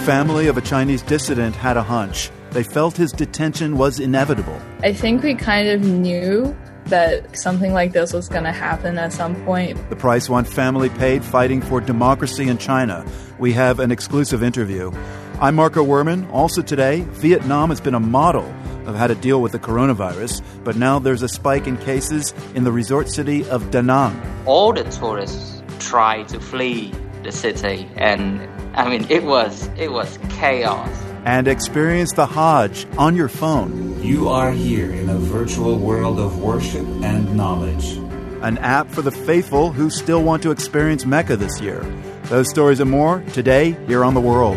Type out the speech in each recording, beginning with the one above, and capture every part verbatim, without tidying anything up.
family of a Chinese dissident had a hunch. They felt his detention was inevitable. I think we kind of knew that something like this was going to happen at some point. The price one family paid fighting for democracy in China. We have an exclusive interview. I'm Marco Werman. Also today, Vietnam has been a model of how to deal with the coronavirus, but now there's a spike in cases in the resort city of Da Nang. All the tourists try to flee the city, and I mean, it was it was chaos. And experience the Hajj on your phone. You are here in a virtual world of worship and knowledge. An app for the faithful who still want to experience Mecca this year. Those stories and more today here on The World.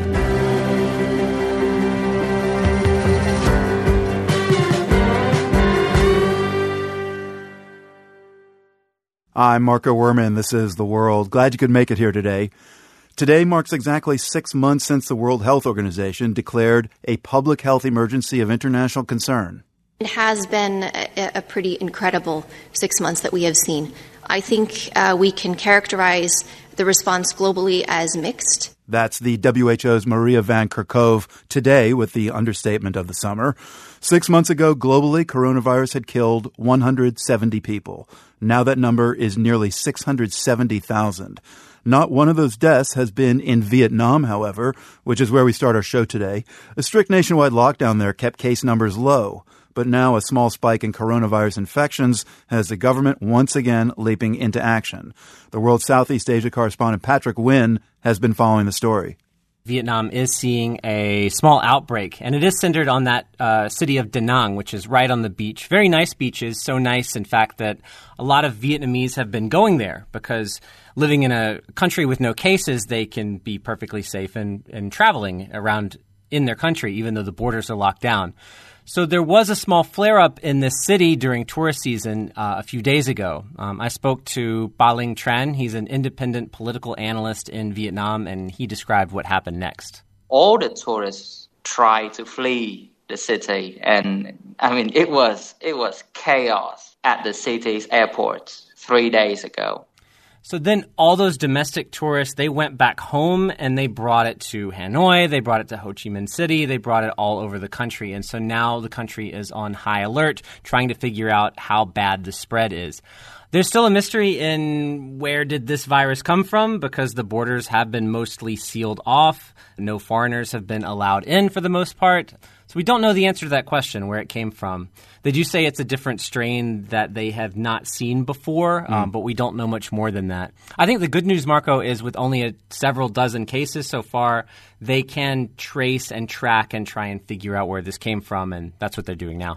I'm Marco Werman. This is The World. Glad you could make it here today. Today marks exactly six months since the World Health Organization declared a public health emergency of international concern. It has been a, a pretty incredible six months that we have seen. I think uh, we can characterize the response globally as mixed. That's the W H O's Maria Van Kerkhove today with the understatement of the summer. Six months ago, globally, coronavirus had killed one hundred seventy people. Now that number is nearly six hundred seventy thousand. Not one of those deaths has been in Vietnam, however, which is where we start our show today. A strict nationwide lockdown there kept case numbers low. But now a small spike in coronavirus infections has the government once again leaping into action. The World Southeast Asia correspondent Patrick Nguyen has been following the story. Vietnam is seeing a small outbreak, and it is centered on that uh, city of Da Nang, which is right on the beach. Very nice beaches, so nice, in fact, that a lot of Vietnamese have been going there because living in a country with no cases, they can be perfectly safe and, and traveling around in their country, even though the borders are locked down. So there was a small flare-up in this city during tourist season uh, a few days ago. Um, I spoke to Ba Linh Tran. He's an independent political analyst in Vietnam, and he described what happened next. All the tourists try to flee the city, and I mean, it was it was chaos at the city's airports three days ago. So then all those domestic tourists, they went back home and they brought it to Hanoi, they brought it to Ho Chi Minh City, they brought it all over the country. And so now the country is on high alert, trying to figure out how bad the spread is. There's still a mystery in where did this virus come from, because the borders have been mostly sealed off. No foreigners have been allowed in for the most part. So we don't know the answer to that question, where it came from. They do say it's a different strain that they have not seen before, mm. um, but we don't know much more than that. I think the good news, Marco, is with only a several dozen cases so far, they can trace and track and try and figure out where this came from, and that's what they're doing now.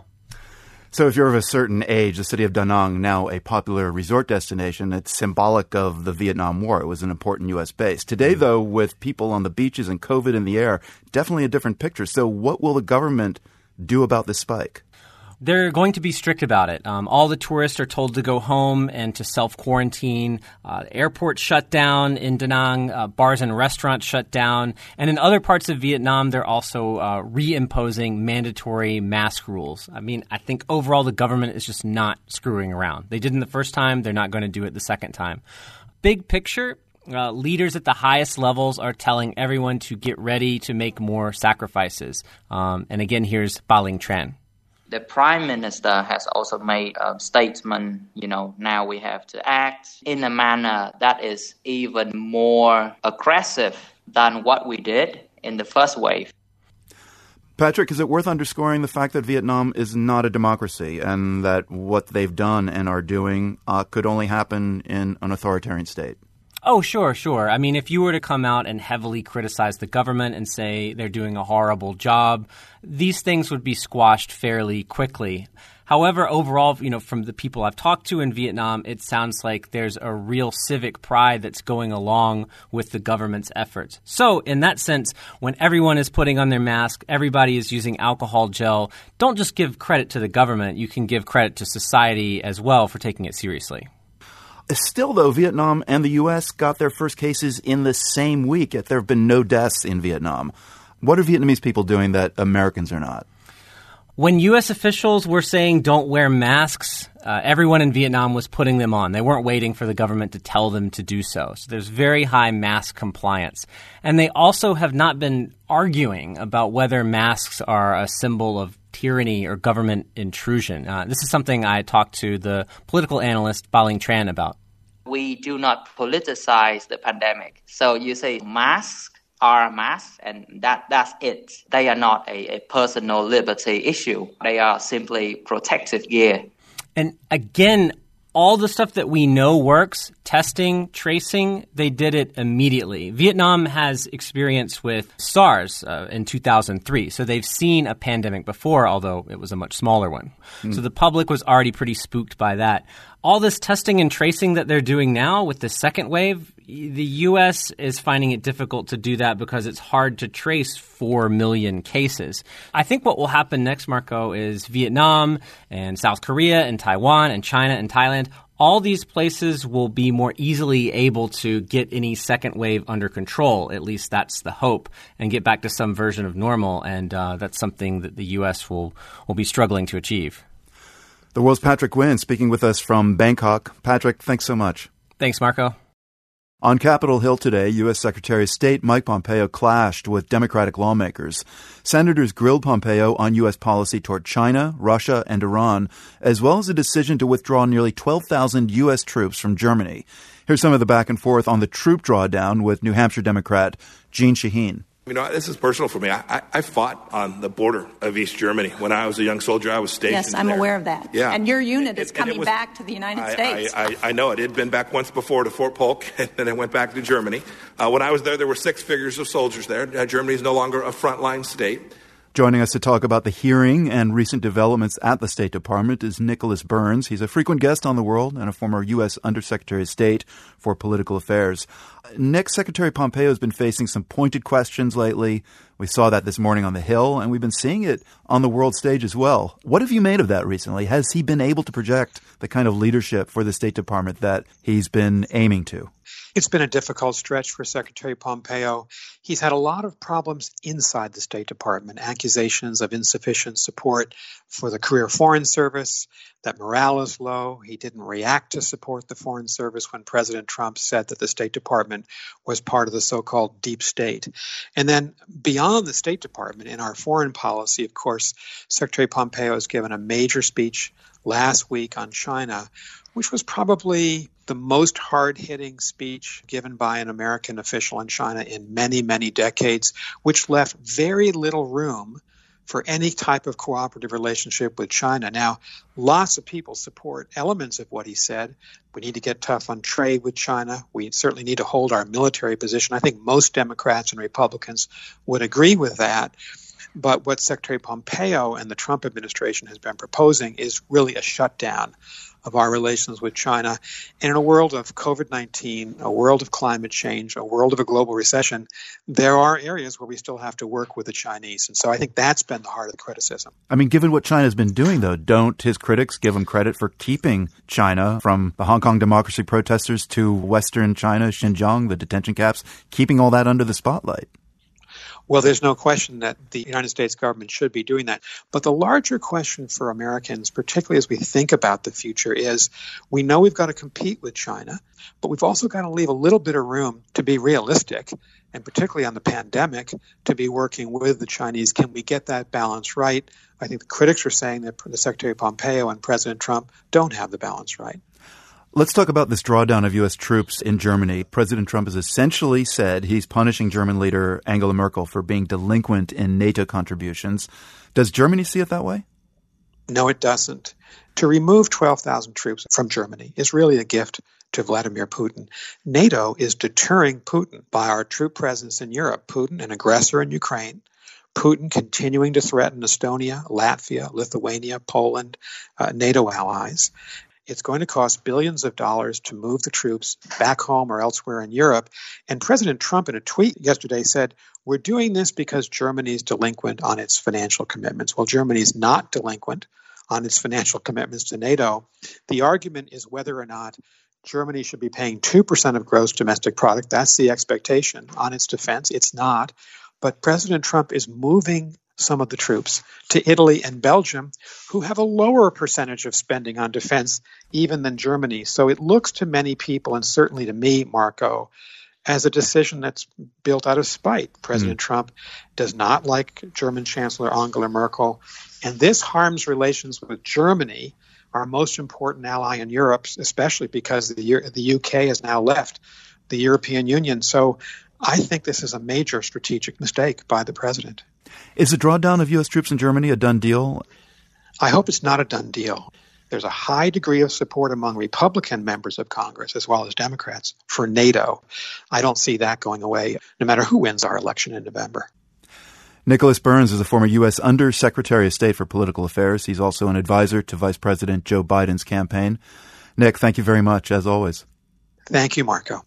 So if you're of a certain age, the city of Da Nang, now a popular resort destination, it's symbolic of the Vietnam War. It was an important U S base. Today, though, with people on the beaches and COVID in the air, definitely a different picture. So what will the government do about this spike? They're going to be strict about it. Um, all the tourists are told to go home and to self-quarantine. Uh, airports shut down in Da Nang. Uh, bars and restaurants shut down. And in other parts of Vietnam, they're also uh, reimposing mandatory mask rules. I mean, I think overall the government is just not screwing around. They didn't the first time. They're not going to do it the second time. Big picture, uh, leaders at the highest levels are telling everyone to get ready to make more sacrifices. Um, and again, here's Ba Linh Tran. The Prime Minister has also made a statement, you know, now we have to act in a manner that is even more aggressive than what we did in the first wave. Patrick, is it worth underscoring the fact that Vietnam is not a democracy and that what they've done and are doing uh, could only happen in an authoritarian state? Oh, sure, sure. I mean, if you were to come out and heavily criticize the government and say they're doing a horrible job, these things would be squashed fairly quickly. However, overall, you know, from the people I've talked to in Vietnam, it sounds like there's a real civic pride that's going along with the government's efforts. So in that sense, when everyone is putting on their mask, everybody is using alcohol gel, don't just give credit to the government. You can give credit to society as well for taking it seriously. Still, though, Vietnam and the U S got their first cases in the same week, yet there have been no deaths in Vietnam. What are Vietnamese people doing that Americans are not? When U S officials were saying don't wear masks, Uh, everyone in Vietnam was putting them on. They weren't waiting for the government to tell them to do so. So there's very high mask compliance. And they also have not been arguing about whether masks are a symbol of tyranny or government intrusion. Uh, this is something I talked to the political analyst Ba-Ling Tran about. We do not politicize the pandemic. So you say masks are masks, and that, that's it. They are not a, a personal liberty issue. They are simply protective gear. And again, all the stuff that we know works, testing, tracing, they did it immediately. Vietnam has experience with SARS uh, in two thousand three, so they've seen a pandemic before, although it was a much smaller one. Mm. So the public was already pretty spooked by that. All this testing and tracing that they're doing now with the second wave, the U S is finding it difficult to do that because it's hard to trace four million cases. I think what will happen next, Marco, is Vietnam and South Korea and Taiwan and China and Thailand, all these places will be more easily able to get any second wave under control. At least that's the hope, and get back to some version of normal. And uh, that's something that the U S will, will be struggling to achieve. The World's Patrick Nguyen speaking with us from Bangkok. Patrick, thanks so much. Thanks, Marco. On Capitol Hill today, U S. Secretary of State Mike Pompeo clashed with Democratic lawmakers. Senators grilled Pompeo on U S policy toward China, Russia, and Iran, as well as a decision to withdraw nearly twelve thousand U S troops from Germany. Here's some of the back and forth on the troop drawdown with New Hampshire Democrat Jeanne Shaheen. You know, this is personal for me. I, I fought on the border of East Germany. When I was a young soldier, I was stationed Yes, I'm there. aware of that. Yeah. And your unit is and, coming and was, back to the United I, States. I, I, I know it. It had been back once before to Fort Polk, and then it went back to Germany. Uh, when I was there, there were six figures of soldiers there. Uh, Germany is no longer a frontline state. Joining us to talk about the hearing and recent developments at the State Department is Nicholas Burns. He's a frequent guest on The World and a former U S. Undersecretary of State for Political Affairs. Nick, Secretary Pompeo has been facing some pointed questions lately. We saw that this morning on the Hill, and we've been seeing it on the world stage as well. What have you made of that recently? Has he been able to project the kind of leadership for the State Department that he's been aiming to? It's been a difficult stretch for Secretary Pompeo. He's had a lot of problems inside the State Department, accusations of insufficient support for the Career Foreign Service, that morale is low. He didn't react to support the Foreign Service when President Trump said that the State Department was part of the so-called deep state. And then beyond the State Department, in our foreign policy, of course, Secretary Pompeo has given a major speech last week on China, which was probably the most hard-hitting speech given by an American official in China in many, many decades, which left very little room for any type of cooperative relationship with China. Now, lots of people support elements of what he said. We need to get tough on trade with China. We certainly need to hold our military position. I think most Democrats and Republicans would agree with that. But what Secretary Pompeo and the Trump administration has been proposing is really a shutdown of our relations with China. And in a world of COVID nineteen, a world of climate change, a world of a global recession, there are areas where we still have to work with the Chinese. And so I think that's been the heart of the criticism. I mean, given what China's been doing, though, don't his critics give him credit for keeping China, from the Hong Kong democracy protesters to Western China, Xinjiang, the detention camps, keeping all that under the spotlight? Well, there's no question that the United States government should be doing that. But the larger question for Americans, particularly as we think about the future, is we know we've got to compete with China, but we've also got to leave a little bit of room to be realistic, and particularly on the pandemic, to be working with the Chinese. Can we get that balance right? I think the critics are saying that the Secretary Pompeo and President Trump don't have the balance right. Let's talk about this drawdown of U S troops in Germany. President Trump has essentially said he's punishing German leader Angela Merkel for being delinquent in NATO contributions. Does Germany see it that way? No, it doesn't. To remove twelve thousand troops from Germany is really a gift to Vladimir Putin. NATO is deterring Putin by our troop presence in Europe. Putin, an aggressor in Ukraine. Putin continuing to threaten Estonia, Latvia, Lithuania, Poland, uh, NATO allies. It's going to cost billions of dollars to move the troops back home or elsewhere in Europe. And President Trump, in a tweet yesterday, said, we're doing this because Germany's delinquent on its financial commitments. Well, Germany's not delinquent on its financial commitments to NATO. The argument is whether or not Germany should be paying two percent of gross domestic product. That's the expectation on its defense. It's not. But President Trump is moving some of the troops to Italy and Belgium, who have a lower percentage of spending on defense even than Germany. So it looks to many people, and certainly to me, Marco, as a decision that's built out of spite. President mm. Trump does not like German Chancellor Angela Merkel, and this harms relations with Germany, our most important ally in Europe, especially because the, the U K has now left the European Union. So I think this is a major strategic mistake by the president. Is the drawdown of U S troops in Germany a done deal? I hope it's not a done deal. There's a high degree of support among Republican members of Congress as well as Democrats for NATO. I don't see that going away, no matter who wins our election in November. Nicholas Burns is a former U S Undersecretary of State for Political Affairs. He's also an advisor to Vice President Joe Biden's campaign. Nick, thank you very much, as always. Thank you, Marco.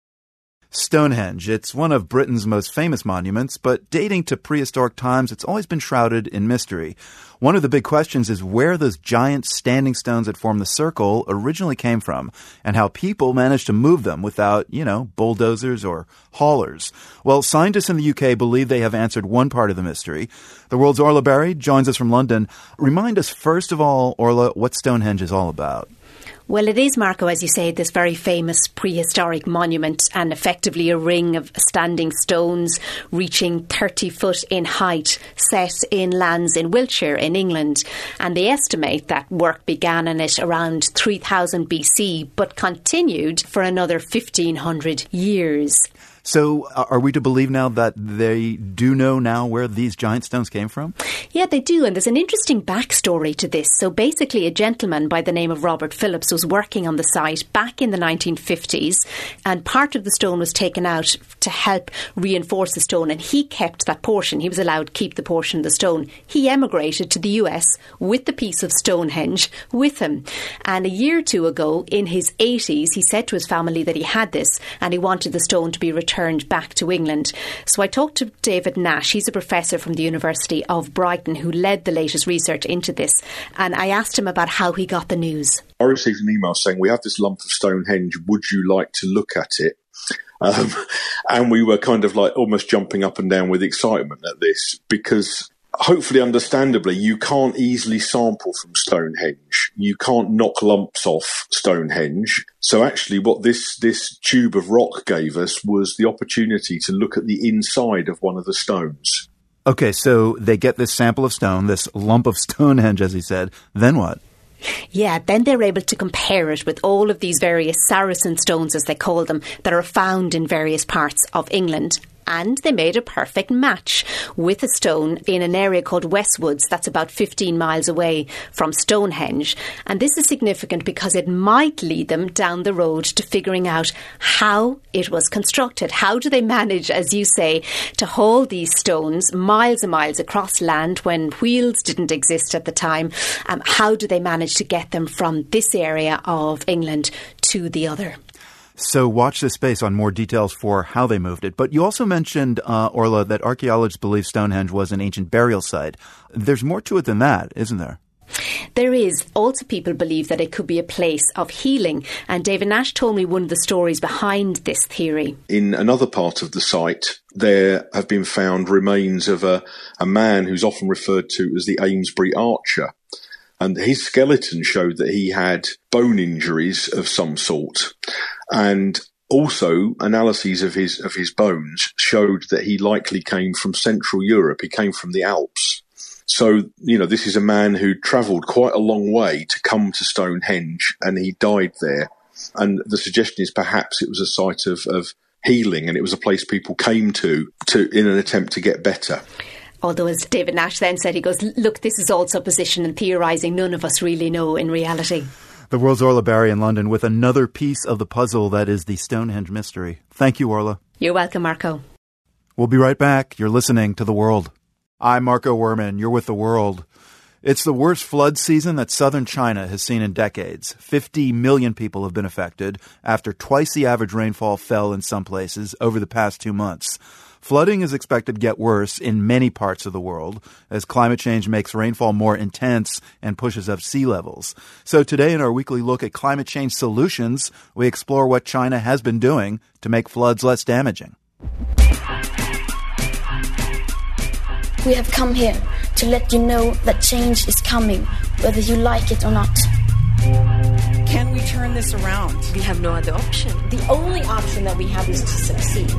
Stonehenge. It's one of Britain's most famous monuments, but dating to prehistoric times, it's always been shrouded in mystery. One of the big questions is where those giant standing stones that form the circle originally came from, and how people managed to move them without, you know, bulldozers or haulers. Well, scientists in the U K believe they have answered one part of the mystery. The world's Orla Barry joins us from London. Remind us, first of all, Orla, what Stonehenge is all about. Well, it is, Marco, as you say, this very famous prehistoric monument, and effectively a ring of standing stones reaching thirty foot in height, set in lands in Wiltshire in England. And they estimate that work began on it around three thousand B C, but continued for another fifteen hundred years. So are we to believe now that they do know now where these giant stones came from? Yeah, they do. And there's an interesting backstory to this. So basically, a gentleman by the name of Robert Phillips was working on the site back in the nineteen fifties, and part of the stone was taken out to help reinforce the stone, and he kept that portion. He was allowed to keep the portion of the stone. He emigrated to the U S with the piece of Stonehenge with him. And a year or two ago, in his eighties, he said to his family that he had this and he wanted the stone to be returned back to England. So I talked to David Nash. He's a professor from the University of Brighton who led the latest research into this, and I asked him about how he got the news. I received an email saying, we have this lump of Stonehenge, would you like to look at it? Um, and we were kind of like almost jumping up and down with excitement at this, because hopefully understandably you can't easily sample from Stonehenge. You can't knock lumps off Stonehenge. So actually what this, this tube of rock gave us was the opportunity to look at the inside of one of the stones. Okay, so they get this sample of stone, this lump of Stonehenge, as he said. Then what? Yeah, then they're able to compare it with all of these various Saracen stones, as they call them, that are found in various parts of England. And they made a perfect match with a stone in an area called Westwoods that's about fifteen miles away from Stonehenge. And this is significant because it might lead them down the road to figuring out how it was constructed. How do they manage, as you say, to haul these stones miles and miles across land when wheels didn't exist at the time? Um, how do they manage to get them from this area of England to the other? So watch this space on more details for how they moved it. But you also mentioned, uh, Orla, that archaeologists believe Stonehenge was an ancient burial site. There's more to it than that, isn't there? There is. Also, people believe that it could be a place of healing. And David Nash told me one of the stories behind this theory. In another part of the site, there have been found remains of a, a man who's often referred to as the Amesbury Archer. And his skeleton showed that he had bone injuries of some sort. And also analyses of his of his bones showed that he likely came from Central Europe. He came from the Alps. So, you know, this is a man who travelled quite a long way to come to Stonehenge, and he died there. And the suggestion is perhaps it was a site of, of healing, and it was a place people came to, to in an attempt to get better. Although, as David Nash then said, he goes, look, this is all supposition and theorising. None of us really know in reality. The world's Orla Barry in London with another piece of the puzzle that is the Stonehenge mystery. Thank you, Orla. You're welcome, Marco. We'll be right back. You're listening to The World. I'm Marco Werman. You're with The World. It's the worst flood season that southern China has seen in decades. fifty million people have been affected after twice the average rainfall fell in some places over the past two months. Flooding is expected to get worse in many parts of the world as climate change makes rainfall more intense and pushes up sea levels. So today in our weekly look at climate change solutions, we explore what China has been doing to make floods less damaging. We have come here to let you know that change is coming, whether you like it or not. Can we turn this around? We have no other option. The only option that we have is to succeed.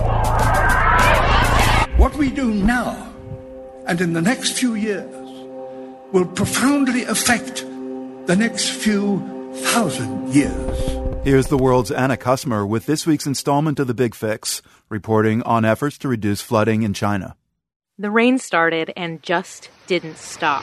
What we do now and in the next few years will profoundly affect the next few thousand years. Here's the world's Anna Kusmer with this week's installment of The Big Fix, reporting on efforts to reduce flooding in China. The rain started and just didn't stop.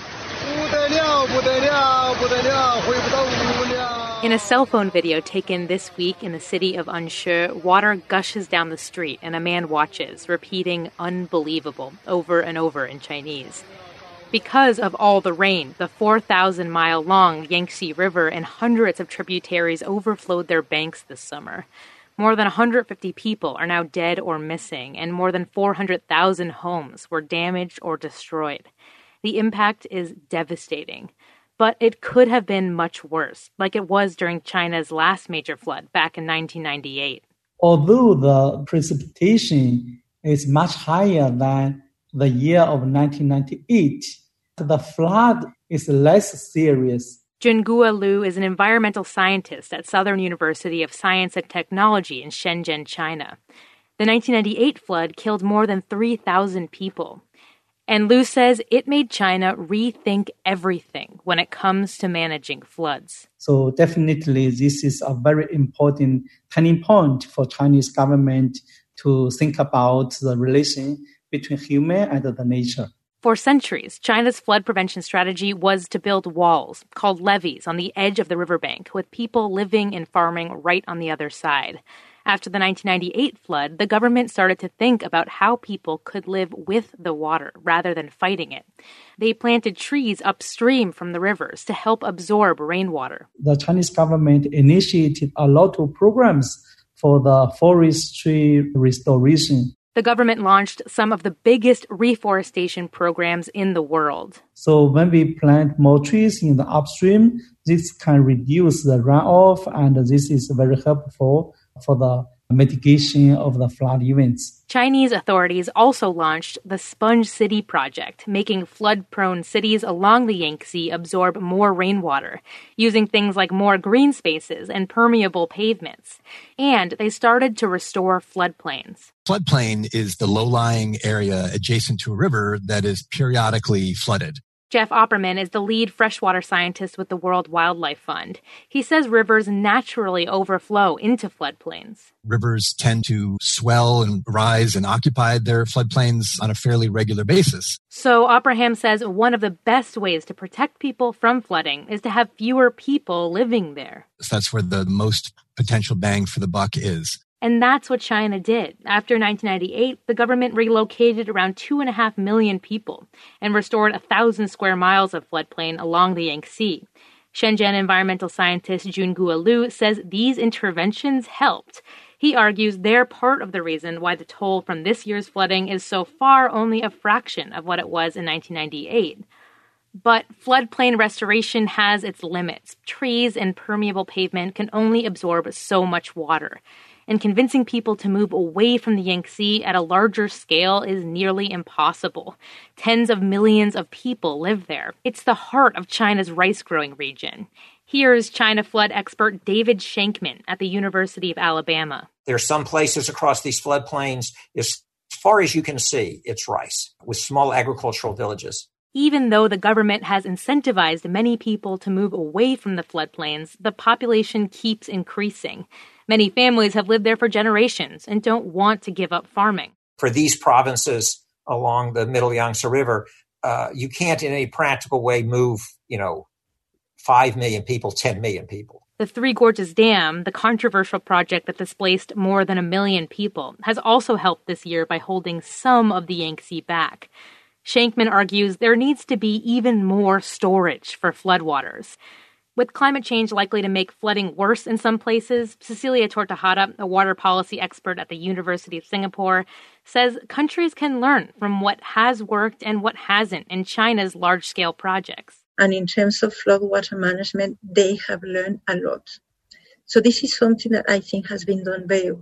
In a cell phone video taken this week in the city of Anshe, water gushes down the street and a man watches, repeating "unbelievable" over and over in Chinese. Because of all the rain, the four thousand mile long Yangtze River and hundreds of tributaries overflowed their banks this summer. More than one hundred fifty people are now dead or missing, and more than four hundred thousand homes were damaged or destroyed. The impact is devastating, but it could have been much worse, like it was during China's last major flood back in nineteen ninety-eight. Although the precipitation is much higher than the year of nineteen ninety-eight, the flood is less serious. Junguo Liu is an environmental scientist at Southern University of Science and Technology in Shenzhen, China. The nineteen ninety-eight flood killed more than three thousand people. And Liu says it made China rethink everything when it comes to managing floods. So definitely this is a very important turning point for Chinese government to think about the relation between human and the nature. For centuries, China's flood prevention strategy was to build walls, called levees, on the edge of the riverbank, with people living and farming right on the other side. After the nineteen ninety-eight flood, the government started to think about how people could live with the water rather than fighting it. They planted trees upstream from the rivers to help absorb rainwater. The Chinese government initiated a lot of programs for the forestry restoration. The government launched some of the biggest reforestation programs in the world. So when we plant more trees in the upstream, this can reduce the runoff, and this is very helpful for the mitigation of the flood events. Chinese authorities also launched the Sponge City project, making flood-prone cities along the Yangtze absorb more rainwater, using things like more green spaces and permeable pavements. And they started to restore floodplains. Floodplain is the low-lying area adjacent to a river that is periodically flooded. Jeff Opperman is the lead freshwater scientist with the World Wildlife Fund. He says rivers naturally overflow into floodplains. Rivers tend to swell and rise and occupy their floodplains on a fairly regular basis. So Opperman says one of the best ways to protect people from flooding is to have fewer people living there. So that's where the most potential bang for the buck is. And that's what China did. After nineteen ninety-eight, the government relocated around two and a half million people and restored a thousand square miles of floodplain along the Yangtze. Shenzhen environmental scientist Junguo Liu says these interventions helped. He argues they're part of the reason why the toll from this year's flooding is so far only a fraction of what it was in nineteen ninety-eight. But floodplain restoration has its limits. Trees and permeable pavement can only absorb so much water. And convincing people to move away from the Yangtze at a larger scale is nearly impossible. Tens of millions of people live there. It's the heart of China's rice-growing region. Here's China flood expert David Shankman at the University of Alabama. There are some places across these floodplains, as far as you can see, it's rice, with small agricultural villages. Even though the government has incentivized many people to move away from the floodplains, the population keeps increasing. Many families have lived there for generations and don't want to give up farming. For these provinces along the Middle Yangtze River, uh, you can't in any practical way move, you know, five million people, ten million people. The Three Gorges Dam, the controversial project that displaced more than a million people, has also helped this year by holding some of the Yangtze back. Shankman argues there needs to be even more storage for floodwaters. With climate change likely to make flooding worse in some places, Cecilia Tortajada, a water policy expert at the University of Singapore, says countries can learn from what has worked and what hasn't in China's large-scale projects. And in terms of floodwater management, they have learned a lot. So this is something that I think has been done very well.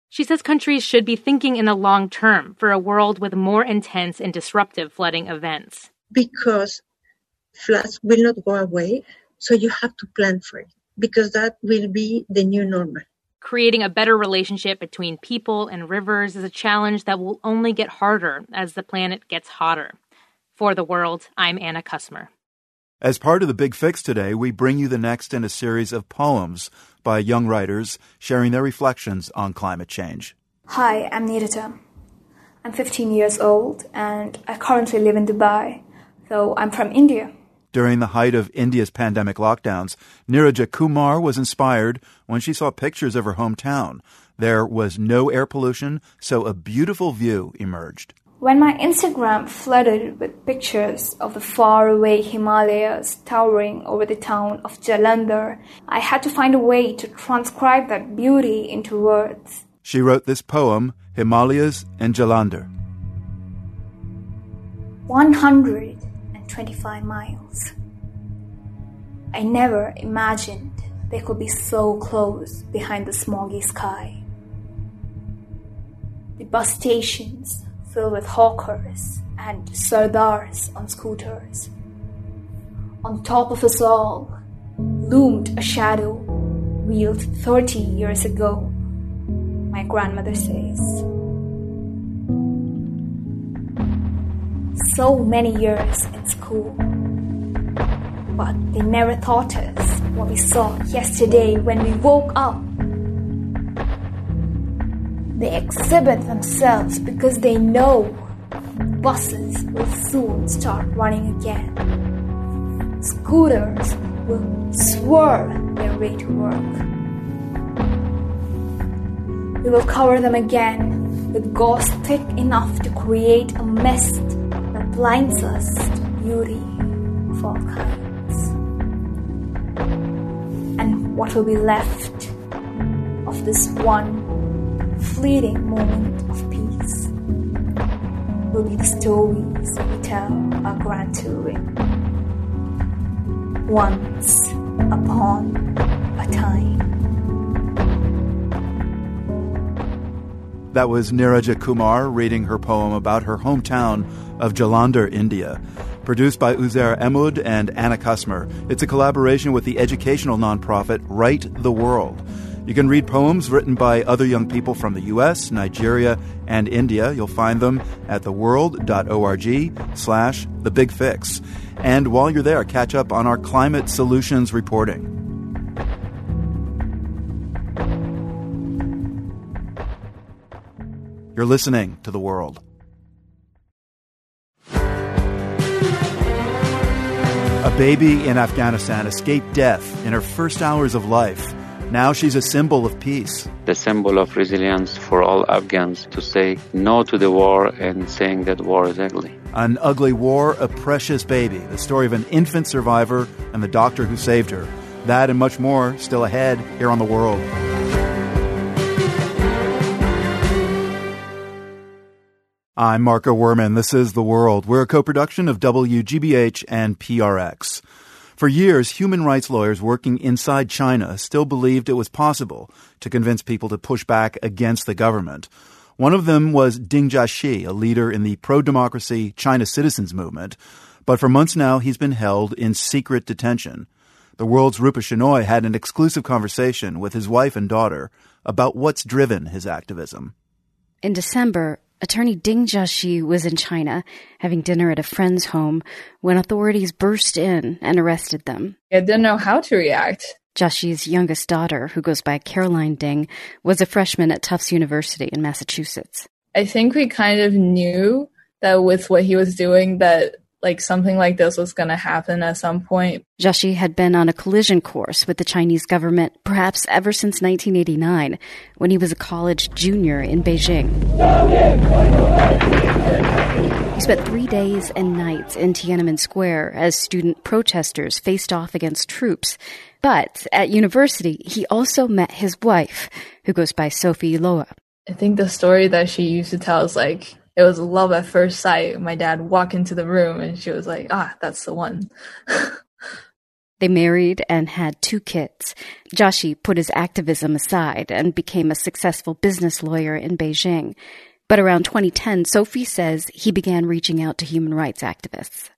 She says countries should be thinking in the long term for a world with more intense and disruptive flooding events. Because floods will not go away, so you have to plan for it, because that will be the new normal. Creating a better relationship between people and rivers is a challenge that will only get harder as the planet gets hotter. For The World, I'm Anna Kusmer. As part of the Big Fix today, we bring you the next in a series of poems by young writers sharing their reflections on climate change. Hi, I'm Nirata. I'm fifteen years old and I currently live in Dubai, though I'm from India. During the height of India's pandemic lockdowns, Neeraja Kumar was inspired when she saw pictures of her hometown. There was no air pollution, so a beautiful view emerged. When my Instagram flooded with pictures of the faraway Himalayas towering over the town of Jalandhar, I had to find a way to transcribe that beauty into words. She wrote this poem, Himalayas and Jalandhar. one hundred twenty-five miles. I never imagined they could be so close behind the smoggy sky. The bus stations filled with hawkers and sardars on scooters. On top of us all loomed a shadow wheeled thirty years ago, my grandmother says. So many years in school, but they never taught us what we saw yesterday when we woke up. They exhibit themselves because they know buses will soon start running again. Scooters will swerve their way to work. We will cover them again with gauze thick enough to create a mist that blinds us to beauty of all kinds. And what will be left of this one fleeting moment of peace will be the stories we tell our grandchildren. Once upon a time. That was Neeraja Kumar reading her poem about her hometown of Jalandhar, India. Produced by Uzair Ahmed and Anna Kusmer. It's a collaboration with the educational nonprofit Write the World. You can read poems written by other young people from the U S, Nigeria, and India. You'll find them at theworld.org slash the Big Fix. And while you're there, catch up on our climate solutions reporting. You're listening to The World. A baby in Afghanistan escaped death in her first hours of life. Now she's a symbol of peace. The symbol of resilience for all Afghans to say no to the war and saying that war is ugly. An ugly war, a precious baby. The story of an infant survivor and the doctor who saved her. That and much more still ahead here on The World. I'm Marco Werman. This is The World. We're a co-production of W G B H and P R X. For years, human rights lawyers working inside China still believed it was possible to convince people to push back against the government. One of them was Ding Jiaxi, a leader in the pro-democracy China Citizens Movement. But for months now, he's been held in secret detention. The World's Rupa Shenoy had an exclusive conversation with his wife and daughter about what's driven his activism. In December, attorney Ding Jiaxi was in China having dinner at a friend's home when authorities burst in and arrested them. I didn't know how to react. Jiaxi's youngest daughter, who goes by Caroline Ding, was a freshman at Tufts University in Massachusetts. I think we kind of knew that with what he was doing that like something like this was going to happen at some point. Jiaxi had been on a collision course with the Chinese government perhaps ever since nineteen eighty-nine, when he was a college junior in Beijing. He spent three days and nights in Tiananmen Square as student protesters faced off against troops. But at university, he also met his wife, who goes by Sophie Loa. I think the story that she used to tell is like, it was love at first sight. My dad walked into the room and she was like, ah, that's the one. They married and had two kids. Joshi put his activism aside and became a successful business lawyer in Beijing. But around twenty ten, Sophie says he began reaching out to human rights activists.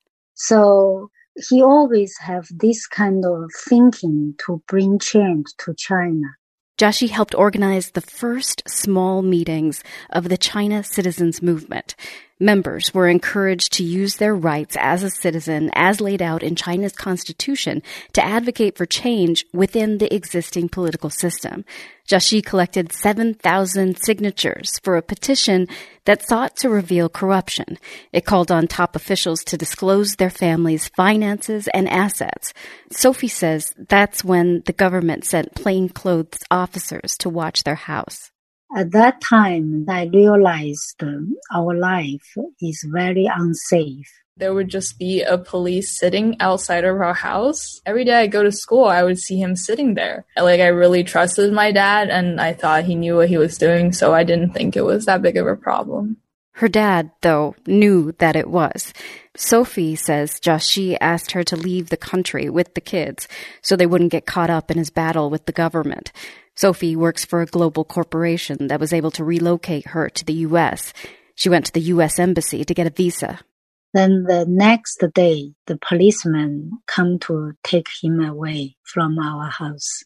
So he always have this kind of thinking to bring change to China. Joshi helped organize the first small meetings of the China Citizens Movement. Members were encouraged to use their rights as a citizen, as laid out in China's constitution, to advocate for change within the existing political system. Joshi collected seven thousand signatures for a petition that sought to reveal corruption. It called on top officials to disclose their families' finances and assets. Sophie says that's when the government sent plainclothes officers to watch their house. At that time, I realized our life is very unsafe. There would just be a police sitting outside of our house. Every day I go to school, I would see him sitting there. Like, I really trusted my dad, and I thought he knew what he was doing, so I didn't think it was that big of a problem. Her dad, though, knew that it was. Sophie says Joshi asked her to leave the country with the kids so they wouldn't get caught up in his battle with the government. Sophie works for a global corporation that was able to relocate her to the U S. She went to the U S Embassy to get a visa. Then the next day, the policemen come to take him away from our house.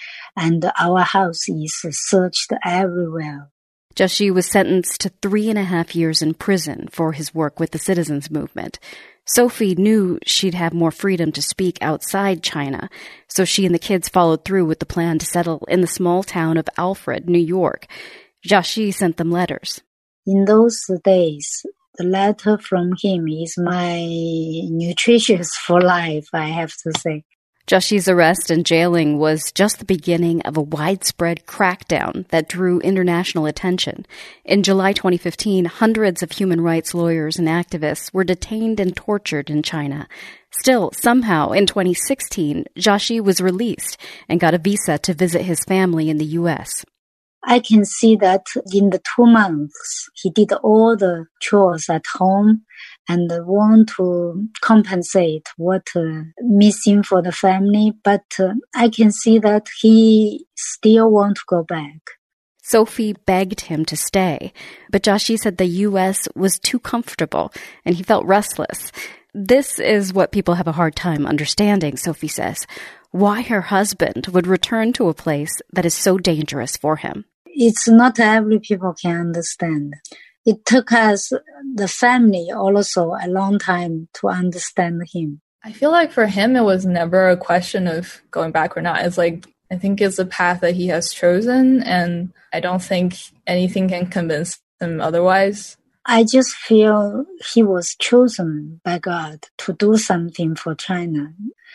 And our house is searched everywhere. Joshi was sentenced to three and a half years in prison for his work with the citizens movement. Sophie knew she'd have more freedom to speak outside China, so she and the kids followed through with the plan to settle in the small town of Alfred, New York. Joshi sent them letters. In those days, the letter from him is my nutritious for life, I have to say. Joshi's arrest and jailing was just the beginning of a widespread crackdown that drew international attention. In July twenty fifteen, hundreds of human rights lawyers and activists were detained and tortured in China. Still, somehow, in twenty sixteen, Joshi was released and got a visa to visit his family in the U S. I can see that in the two months, he did all the chores at home and want to compensate what uh, missing for the family. But uh, I can see that he still want to go back. Sophie begged him to stay, but Joshi said the U S was too comfortable and he felt restless. This is what people have a hard time understanding, Sophie says. Why her husband would return to a place that is so dangerous for him. It's not every people can understand. It took us, the family, also a long time to understand him. I feel like for him, it was never a question of going back or not. It's like, I think it's a path that he has chosen, and I don't think anything can convince him otherwise. I just feel he was chosen by God to do something for China.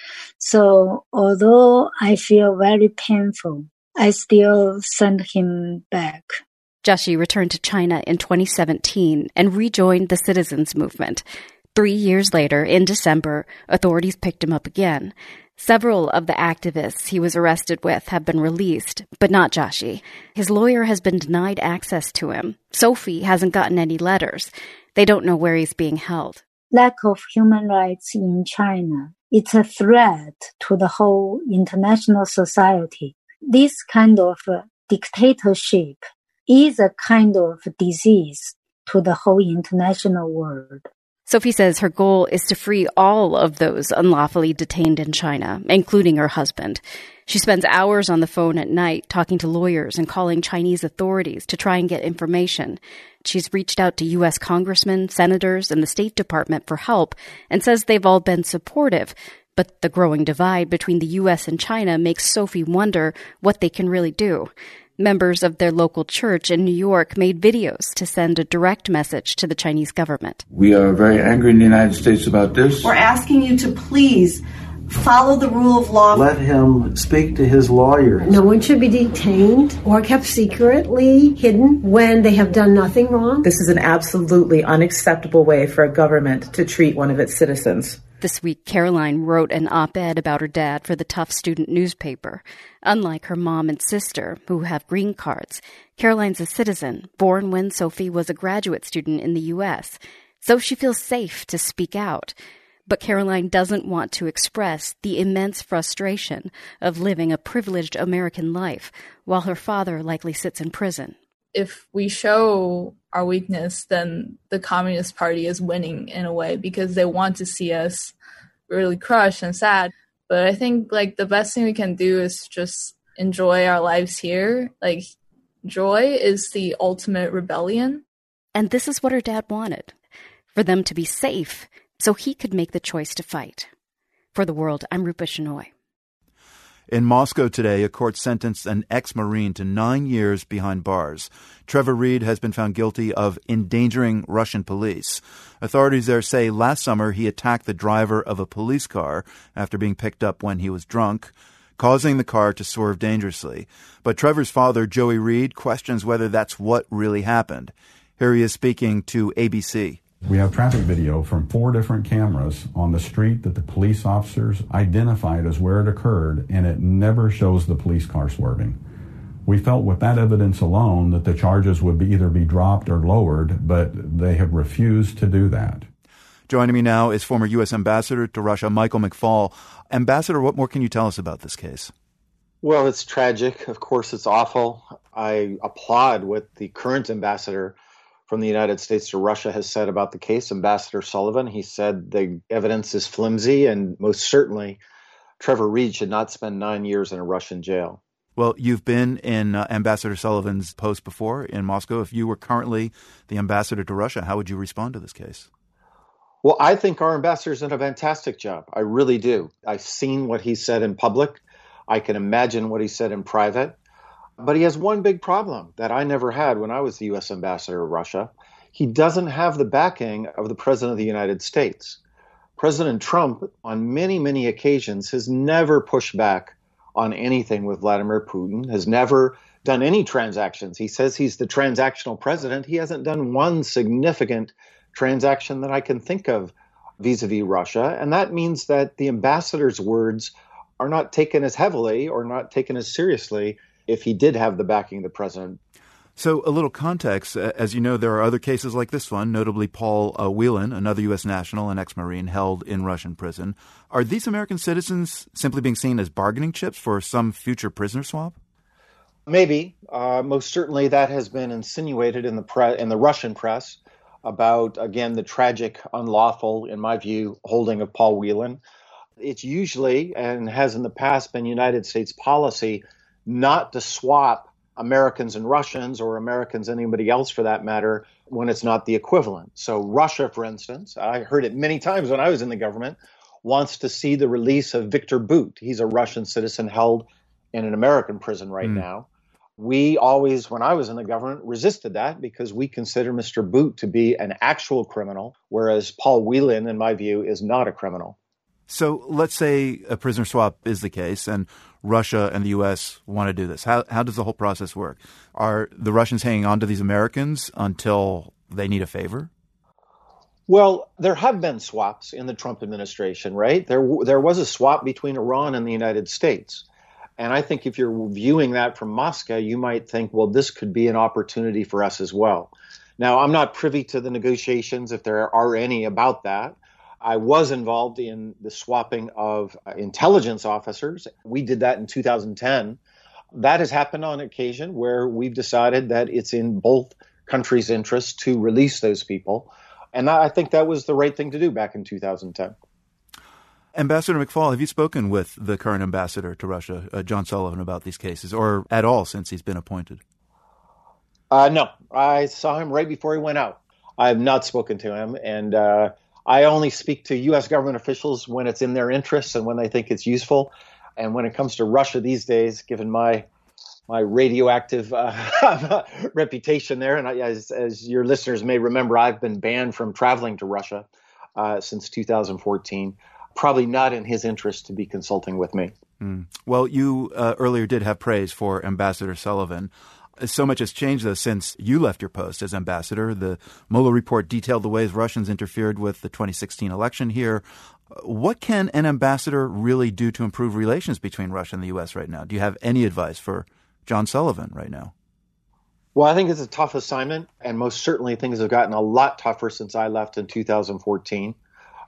So although I feel very painful, I still send him back. Joshi returned to China in twenty seventeen and rejoined the citizens movement. Three years later, in December, authorities picked him up again. Several of the activists he was arrested with have been released, but not Joshi. His lawyer has been denied access to him. Sophie hasn't gotten any letters. They don't know where he's being held. Lack of human rights in China, it's a threat to the whole international society. This kind of uh, dictatorship is a kind of disease to the whole international world. Sophie says her goal is to free all of those unlawfully detained in China, including her husband. She spends hours on the phone at night talking to lawyers and calling Chinese authorities to try and get information. She's reached out to U S congressmen, senators, and the State Department for help and says they've all been supportive. But the growing divide between the U S and China makes Sophie wonder what they can really do. Members of their local church in New York made videos to send a direct message to the Chinese government. We are very angry in the United States about this. We're asking you to please follow the rule of law. Let him speak to his lawyers. No one should be detained or kept secretly hidden when they have done nothing wrong. This is an absolutely unacceptable way for a government to treat one of its citizens. This week, Caroline wrote an op-ed about her dad for the Tough Student newspaper. Unlike her mom and sister, who have green cards, Caroline's a citizen, born when Sophie was a graduate student in the U S, so she feels safe to speak out. But Caroline doesn't want to express the immense frustration of living a privileged American life while her father likely sits in prison. If we show our weakness, then the Communist Party is winning in a way because they want to see us really crushed and sad. But I think like the best thing we can do is just enjoy our lives here. Like joy is the ultimate rebellion. And this is what her dad wanted, for them to be safe so he could make the choice to fight. For the World, I'm Rupa Shenoy. In Moscow today, a court sentenced an ex-Marine to nine years behind bars. Trevor Reed has been found guilty of endangering Russian police. Authorities there say last summer he attacked the driver of a police car after being picked up when he was drunk, causing the car to swerve dangerously. But Trevor's father, Joey Reed, questions whether that's what really happened. Here he is speaking to A B C. We have traffic video from four different cameras on the street that the police officers identified as where it occurred, and it never shows the police car swerving. We felt with that evidence alone that the charges would be either be dropped or lowered, but they have refused to do that. Joining me now is former U S Ambassador to Russia, Michael McFaul. Ambassador, what more can you tell us about this case? Well, it's tragic. Of course, it's awful. I applaud what the current ambassador from the United States to Russia has said about the case, Ambassador Sullivan. He said the evidence is flimsy, and most certainly Trevor Reed should not spend nine years in a Russian jail. Well, you've been in uh, Ambassador Sullivan's post before in Moscow. If you were currently the ambassador to Russia, how would you respond to this case? Well, I think our ambassador's done a fantastic job. I really do. I've seen what he said in public. I can imagine what he said in private. But he has one big problem that I never had when I was the U S ambassador to Russia. He doesn't have the backing of the President of the United States. President Trump, on many, many occasions, has never pushed back on anything with Vladimir Putin, has never done any transactions. He says he's the transactional president. He hasn't done one significant transaction that I can think of vis-a-vis Russia. And that means that the ambassador's words are not taken as heavily or not taken as seriously if he did have the backing of the president. So a little context. As you know, there are other cases like this one, notably Paul uh, Whelan, another U S national and ex-Marine held in Russian prison. Are these American citizens simply being seen as bargaining chips for some future prisoner swap? Maybe. Uh, most certainly that has been insinuated in the pre- in the Russian press about, again, the tragic, unlawful, in my view, holding of Paul Whelan. It's usually, and has in the past been, United States policy not to swap Americans and Russians, or Americans and anybody else for that matter, when it's not the equivalent. So Russia, for instance, I heard it many times when I was in the government, wants to see the release of Victor Bout. He's a Russian citizen held in an American prison right mm. now. We always, when I was in the government, resisted that because we consider Mister Bout to be an actual criminal, whereas Paul Whelan, in my view, is not a criminal. So let's say a prisoner swap is the case and Russia and the U S want to do this. How how does the whole process work? Are the Russians hanging on to these Americans until they need a favor? Well, there have been swaps in the Trump administration, right? There there was a swap between Iran and the United States. And I think if you're viewing that from Moscow, you might think, well, this could be an opportunity for us as well. Now, I'm not privy to the negotiations, if there are any, about that. I was involved in the swapping of uh, intelligence officers. We did that in two thousand ten. That has happened on occasion where we've decided that it's in both countries' interests to release those people. And I think that was the right thing to do back in two thousand ten. Ambassador McFaul, have you spoken with the current ambassador to Russia, uh, John Sullivan, about these cases, or at all since he's been appointed? Uh, no, I saw him right before he went out. I have not spoken to him, and uh, I only speak to U S government officials when it's in their interests and when they think it's useful. And when it comes to Russia these days, given my my radioactive uh, reputation there, and I, as, as your listeners may remember, I've been banned from traveling to Russia uh, since two thousand fourteen. Probably not in his interest to be consulting with me. Mm. Well, you uh, earlier did have praise for Ambassador Sullivan. So much has changed, though, since you left your post as ambassador. The Mueller report detailed the ways Russians interfered with the twenty sixteen election here. What can an ambassador really do to improve relations between Russia and the U S right now? Do you have any advice for John Sullivan right now? Well, I think it's a tough assignment, and most certainly things have gotten a lot tougher since I left in two thousand fourteen.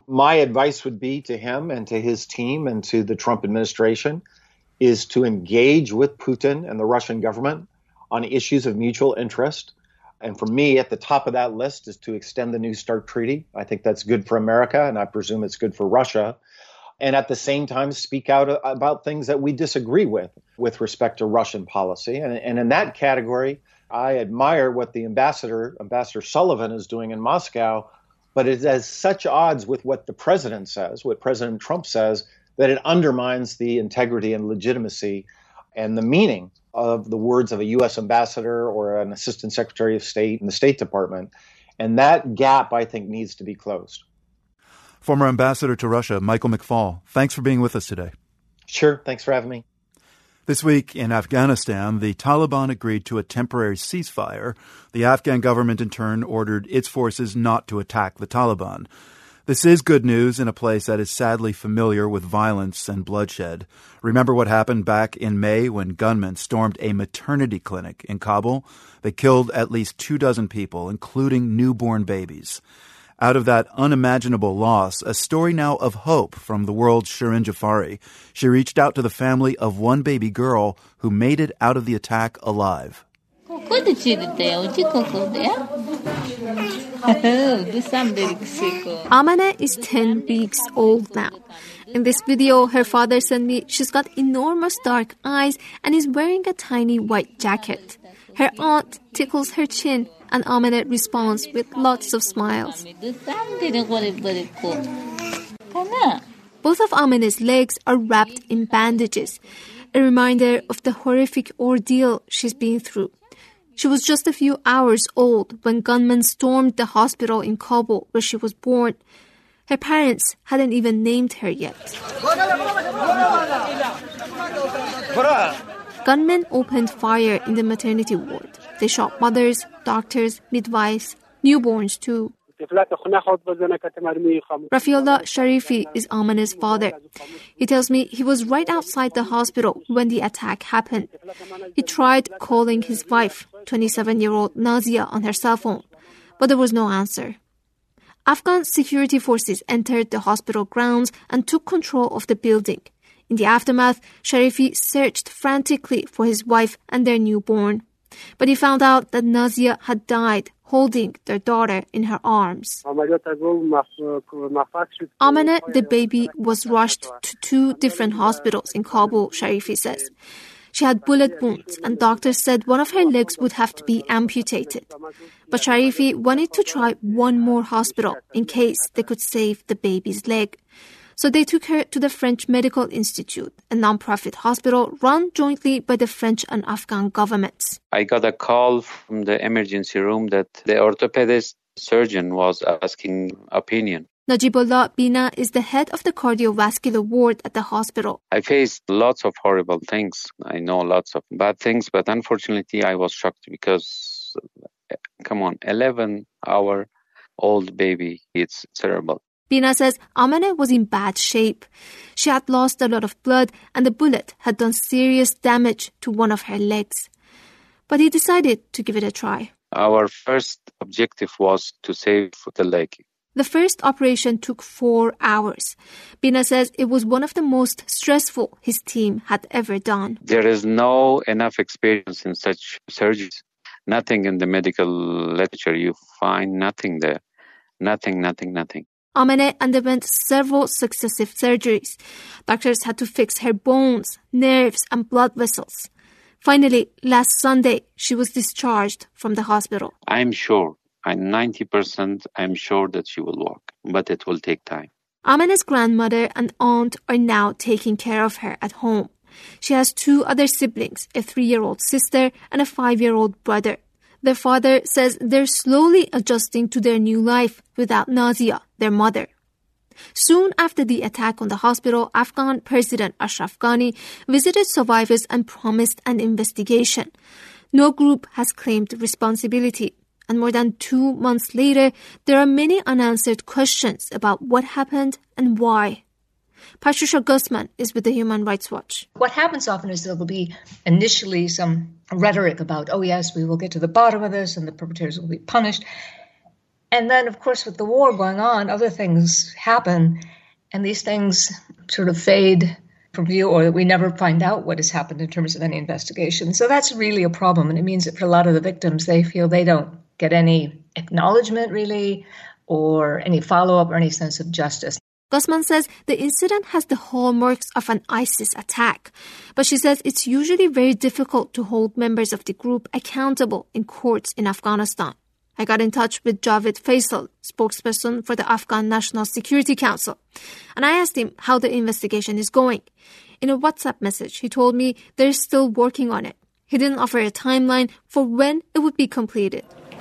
My advice would be to him and to his team and to the Trump administration is to engage with Putin and the Russian government on issues of mutual interest. And for me, at the top of that list is to extend the New START treaty. I think that's good for America, and I presume it's good for Russia. And at the same time, speak out about things that we disagree with, with respect to Russian policy. And, and in that category, I admire what the ambassador, Ambassador Sullivan, is doing in Moscow, but it has such odds with what the president says, what President Trump says, that it undermines the integrity and legitimacy and the meaning of the words of a U S ambassador or an assistant secretary of state in the State Department. And that gap, I think, needs to be closed. Former ambassador to Russia, Michael McFaul, thanks for being with us today. Sure. Thanks for having me. This week in Afghanistan, the Taliban agreed to a temporary ceasefire. The Afghan government, in turn, ordered its forces not to attack the Taliban. This is good news in a place that is sadly familiar with violence and bloodshed. Remember what happened back in May when gunmen stormed a maternity clinic in Kabul? They killed at least two dozen people, including newborn babies. Out of that unimaginable loss, a story now of hope from the world's Shirin Jafari. She reached out to the family of one baby girl who made it out of the attack alive. Amana is ten weeks old now. In this video her father sent me, she's got enormous dark eyes and is wearing a tiny white jacket. Her aunt tickles her chin and Amana responds with lots of smiles. Both of Amana's legs are wrapped in bandages, a reminder of the horrific ordeal she's been through. She was just a few hours old when gunmen stormed the hospital in Kabul where she was born. Her parents hadn't even named her yet. Gunmen opened fire in the maternity ward. They shot mothers, doctors, midwives, newborns too. Rafiullah Sharifi is Amana's father. He tells me he was right outside the hospital when the attack happened. He tried calling his wife, twenty-seven-year-old Nazia, on her cell phone, but there was no answer. Afghan security forces entered the hospital grounds and took control of the building. In the aftermath, Sharifi searched frantically for his wife and their newborn. But he found out that Nazia had died holding their daughter in her arms. Amana, the baby, was rushed to two different hospitals in Kabul, Sharifi says. She had bullet wounds and doctors said one of her legs would have to be amputated. But Sharifi wanted to try one more hospital in case they could save the baby's leg. So they took her to the French Medical Institute, a non-profit hospital run jointly by the French and Afghan governments. I got a call from the emergency room that the orthopedist surgeon was asking opinion. Najibullah Bina is the head of the cardiovascular ward at the hospital. I faced lots of horrible things. I know lots of bad things, but unfortunately I was shocked because, come on, eleven-hour-old baby, it's terrible. Bina says Amana was in bad shape. She had lost a lot of blood and the bullet had done serious damage to one of her legs. But he decided to give it a try. Our first objective was to save the leg. The first operation took four hours. Bina says it was one of the most stressful his team had ever done. There is no enough experience in such surgeries. Nothing in the medical literature. You find nothing there. Nothing, nothing, nothing. Amana underwent several successive surgeries. Doctors had to fix her bones, nerves, and blood vessels. Finally, last Sunday, she was discharged from the hospital. I'm sure, I'm ninety percent I'm sure that she will walk, but it will take time. Amana's grandmother and aunt are now taking care of her at home. She has two other siblings, a three-year-old sister and a five-year-old brother. Their father says they're slowly adjusting to their new life without Nazia, their mother. Soon after the attack on the hospital, Afghan President Ashraf Ghani visited survivors and promised an investigation. No group has claimed responsibility. And more than two months later, there are many unanswered questions about what happened and why. Patricia Guzman is with the Human Rights Watch. What happens often is there will be initially some rhetoric about, oh yes, we will get to the bottom of this and the perpetrators will be punished. And then, of course, with the war going on, other things happen, and these things sort of fade from view, or we never find out what has happened in terms of any investigation. So that's really a problem, and it means that for a lot of the victims, they feel they don't get any acknowledgement, really, or any follow-up or any sense of justice. Guzman says the incident has the hallmarks of an ISIS attack, but she says it's usually very difficult to hold members of the group accountable in courts in Afghanistan. I got in touch with Javed Faisal, spokesperson for the Afghan National Security Council, and I asked him how the investigation is going. In a WhatsApp message, he told me they're still working on it. He didn't offer a timeline for when it would be completed.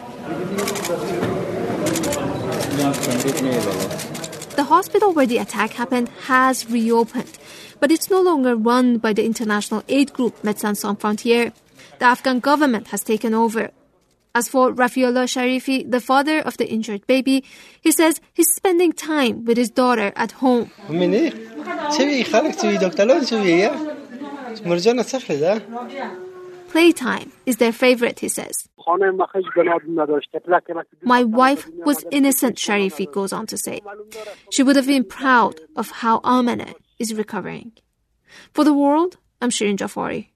The hospital where the attack happened has reopened, but it's no longer run by the international aid group Médecins Sans Frontières. The Afghan government has taken over. As for Rafiullah Sharifi, the father of the injured baby, he says he's spending time with his daughter at home. Playtime is their favorite, he says. My wife was innocent, Sharifi goes on to say. She would have been proud of how Amene is recovering. For the world, I'm Shirin Jafari.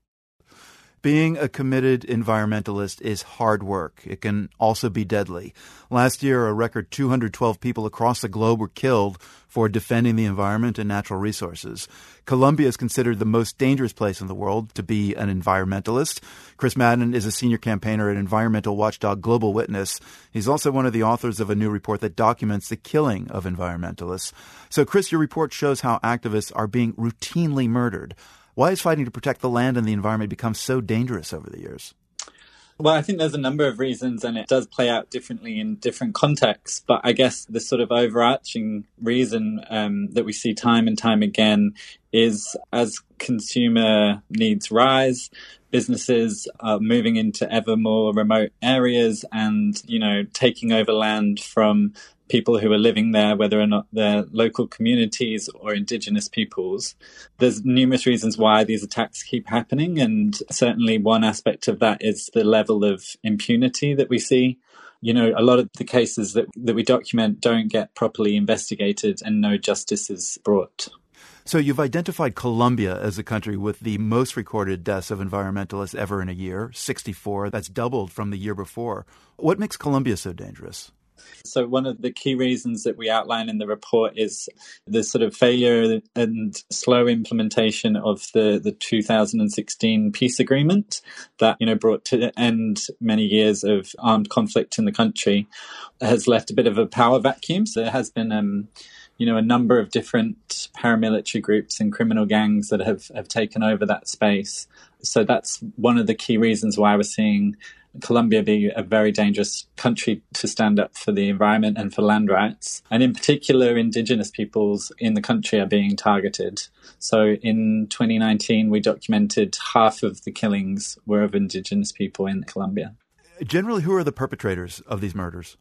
Being a committed environmentalist is hard work. It can also be deadly. Last year, a record two hundred twelve people across the globe were killed for defending the environment and natural resources. Colombia is considered the most dangerous place in the world to be an environmentalist. Chris Madden is a senior campaigner at environmental watchdog Global Witness. He's also one of the authors of a new report that documents the killing of environmentalists. So, Chris, your report shows how activists are being routinely murdered. Why has fighting to protect the land and the environment become so dangerous over the years? Well, I think there's a number of reasons, and it does play out differently in different contexts. But I guess the sort of overarching reason um, that we see time and time again is as consumer needs rise, businesses are moving into ever more remote areas and, you know, taking over land from people who are living there, whether or not they're local communities or indigenous peoples. There's numerous reasons why these attacks keep happening, and certainly one aspect of that is the level of impunity that we see. You know, a lot of the cases that, that we document don't get properly investigated and no justice is brought. So you've identified Colombia as a country with the most recorded deaths of environmentalists ever in a year, sixty-four. That's doubled from the year before. What makes Colombia so dangerous? So one of the key reasons that we outline in the report is the sort of failure and slow implementation of the, the two thousand sixteen peace agreement that, you know, brought to an end many years of armed conflict in the country. It has left a bit of a power vacuum. So there has been, um, you know, a number of different paramilitary groups and criminal gangs that have, have taken over that space. So that's one of the key reasons why we're seeing Colombia be a very dangerous country to stand up for the environment and for land rights. And in particular, indigenous peoples in the country are being targeted. So in twenty nineteen, we documented half of the killings were of indigenous people in Colombia. Generally, who are the perpetrators of these murders?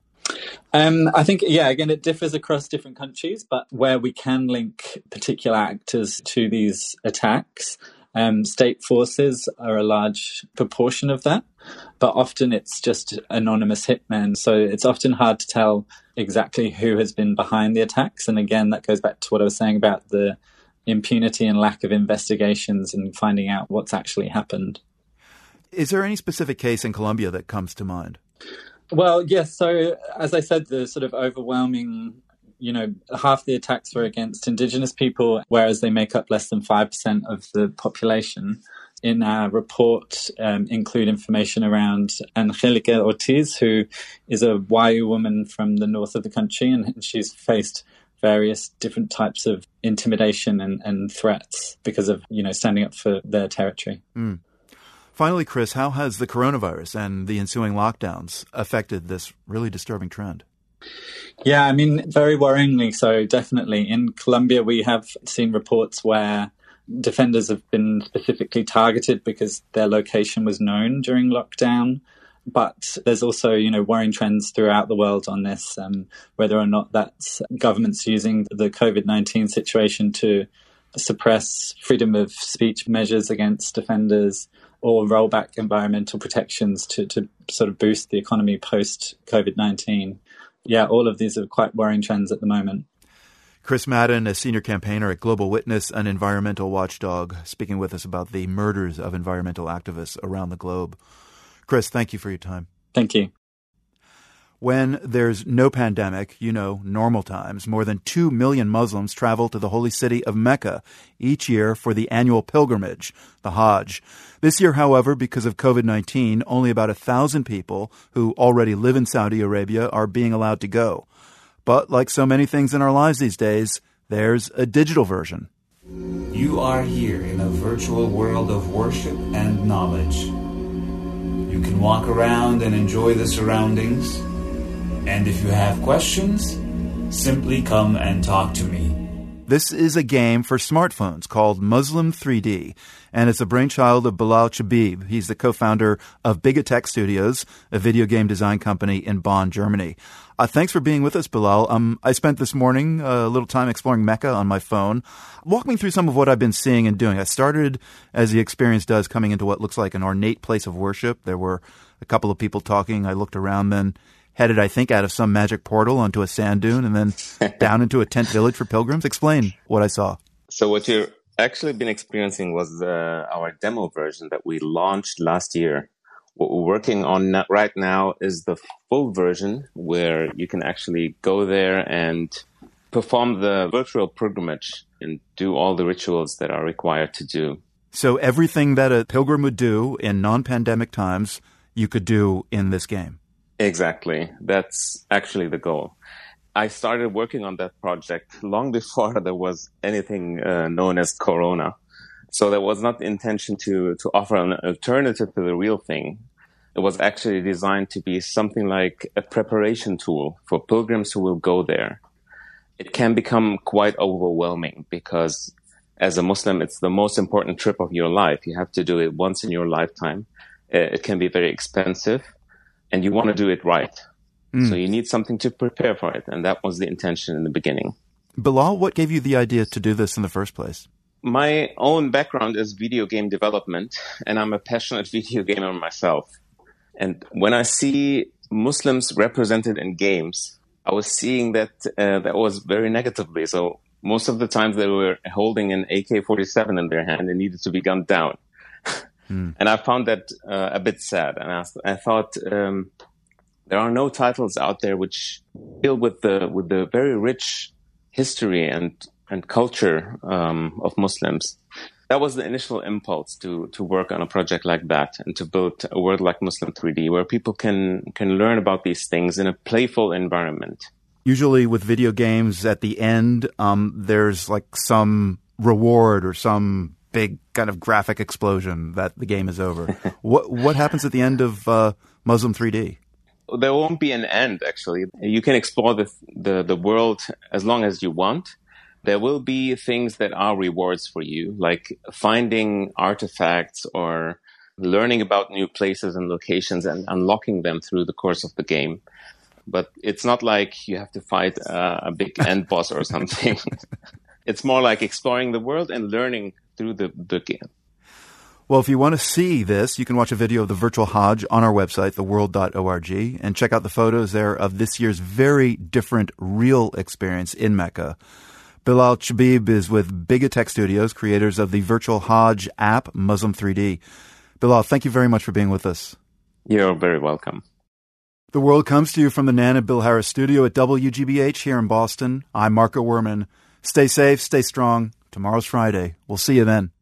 Um, I think, yeah, again, it differs across different countries, but where we can link particular actors to these attacks, Um, state forces are a large proportion of that, but often it's just anonymous hitmen. So it's often hard to tell exactly who has been behind the attacks. And again, that goes back to what I was saying about the impunity and lack of investigations and finding out what's actually happened. Is there any specific case in Colombia that comes to mind? Well, yes. So as I said, the sort of overwhelming You know, half the attacks were against indigenous people, whereas they make up less than five percent of the population. In our report, um, include information around Angelica Ortiz, who is a Wayu woman from the north of the country, and she's faced various different types of intimidation and, and threats because of, you know, standing up for their territory. Mm. Finally, Chris, how has the coronavirus and the ensuing lockdowns affected this really disturbing trend? Yeah, I mean, very worryingly so, definitely. In Colombia, we have seen reports where defenders have been specifically targeted because their location was known during lockdown. But there's also, you know, worrying trends throughout the world on this, um, whether or not that's governments using the covid nineteen situation to suppress freedom of speech measures against defenders or roll back environmental protections to, to sort of boost the economy post covid nineteen. yeah, all of these are quite worrying trends at the moment. Chris Madden, a senior campaigner at Global Witness, an environmental watchdog, speaking with us about the murders of environmental activists around the globe. Chris, thank you for your time. Thank you. When there's no pandemic, you know, normal times, more than two million Muslims travel to the holy city of Mecca each year for the annual pilgrimage, the Hajj. This year, however, because of COVID nineteen, only about a thousand people who already live in Saudi Arabia are being allowed to go. But like so many things in our lives these days, there's a digital version. You are here in a virtual world of worship and knowledge. You can walk around and enjoy the surroundings. And if you have questions, simply come and talk to me. This is a game for smartphones called Muslim three D, and it's a brainchild of Bilal Chabib. He's the co-founder of Bigatech Studios, a video game design company in Bonn, Germany. Uh, thanks for being with us, Bilal. Um, I spent this morning uh, a little time exploring Mecca on my phone. Walk me through some of what I've been seeing and doing. I started, as the experience does, coming into what looks like an ornate place of worship. There were a couple of people talking. I looked around then. Headed, I think, out of some magic portal onto a sand dune and then down into a tent village for pilgrims. Explain what I saw. So what you've actually been experiencing was uh, our demo version that we launched last year. What we're working on right now is the full version where you can actually go there and perform the virtual pilgrimage and do all the rituals that are required to do. So everything that a pilgrim would do in non-pandemic times, you could do in this game. Exactly. That's actually the goal. I started working on that project long before there was anything uh, known as Corona. So there was not the intention to, to offer an alternative to the real thing. It was actually designed to be something like a preparation tool for pilgrims who will go there. It can become quite overwhelming because as a Muslim, it's the most important trip of your life. You have to do it once in your lifetime. It can be very expensive. And you want to do it right. Mm. So you need something to prepare for it. And that was the intention in the beginning. Bilal, what gave you the idea to do this in the first place? My own background is video game development, and I'm a passionate video gamer myself. And when I see Muslims represented in games, I was seeing that uh, that was very negatively. So most of the times they were holding an A K forty-seven in their hand and needed to be gunned down. Mm. And I found that uh, a bit sad. And I, I thought um, there are no titles out there which deal with the with the very rich history and and culture um, of Muslims. That was the initial impulse to to work on a project like that and to build a world like Muslim three D where people can can learn about these things in a playful environment. Usually with video games at the end, um, there's like some reward or some big kind of graphic explosion that the game is over. what what happens at the end of uh, Muslim three D? There won't be an end, actually. You can explore the, the the world as long as you want. There will be things that are rewards for you, like finding artifacts or learning about new places and locations and unlocking them through the course of the game. But it's not like you have to fight uh, a big end boss or something. It's more like exploring the world and learning through the, the game. Well, if you want to see this, you can watch a video of the virtual Hajj on our website, the world dot org, and check out the photos there of this year's very different real experience in Mecca. Bilal Chabib is with Bigatech Studios, creators of the virtual Hajj app, Muslim three D. Bilal, thank you very much for being with us. You're very welcome. The World comes to you from the Nan and Bill Harris studio at W G B H here in Boston. I'm Marco Werman. Stay safe, stay strong. Tomorrow's Friday. We'll see you then.